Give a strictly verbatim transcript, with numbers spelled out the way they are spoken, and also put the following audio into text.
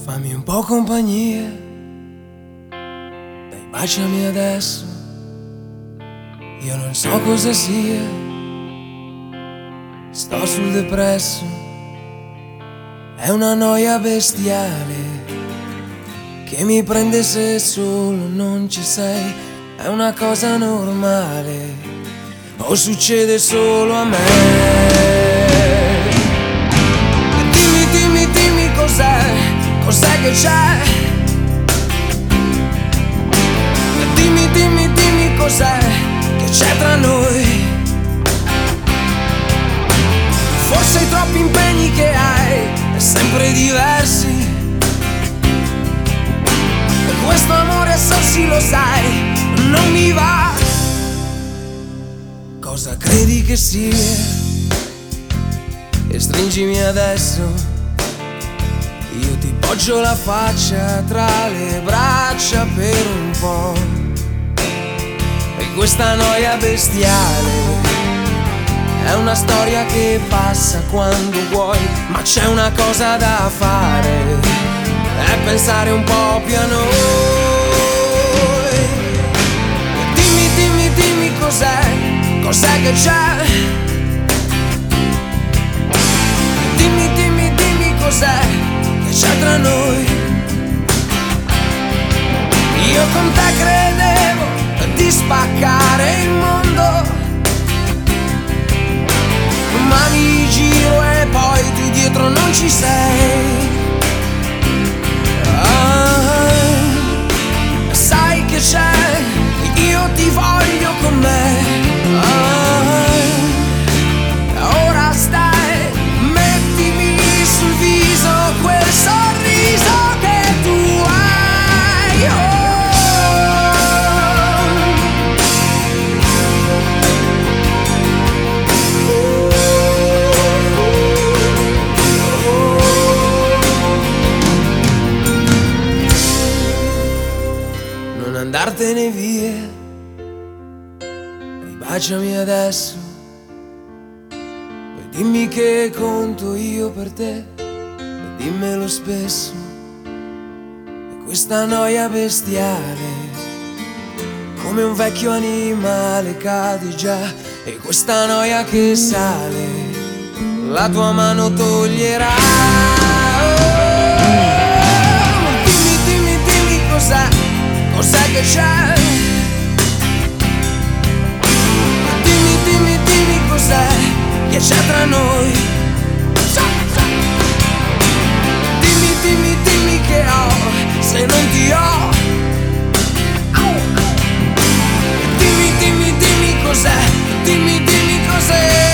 Fammi un po' compagnia, dai, baciami adesso. Io non so cosa sia, sto sul depresso. È una noia bestiale che mi prende se solo non ci sei. È una cosa normale o succede solo a me? Dimmi, dimmi, dimmi cos'è, cos'è che c'è? Dimmi, dimmi, dimmi cos'è che c'è tra noi. Forse i troppi impegni che hai, e sempre diversi. E questo amore, so sì lo sai, non mi va. Cosa credi che sia? E stringimi adesso. Io ti poggio la faccia tra le braccia per un po'. E questa noia bestiale è una storia che passa quando vuoi, ma c'è una cosa da fare, è pensare un po' più a noi. Dimmi, dimmi, dimmi cos'è, cos'è che c'è? Dimmi, dimmi, dimmi cos'è che c'è tra noi. Io con te credevo di spaccare il mondo, ma mi giro e poi tu dietro non ci sei. Ah, sai che c'è, io ti voglio con me. Ah, ora stai, mettimi sul viso quel sorriso che tu hai. Oh. Andartene via, ribaciami adesso e dimmi che conto io per te, e dimmelo spesso. E questa noia bestiale, come un vecchio animale cadi già, e questa noia che sale, la tua mano toglierà. Oh, dimmi, dimmi, dimmi cos'è, cos'è che c'è? Dimmi, dimmi, dimmi cos'è che c'è tra noi. Dimmi, dimmi, dimmi che ho, se non ti ho. Dimmi, dimmi, dimmi cos'è, dimmi, dimmi cos'è.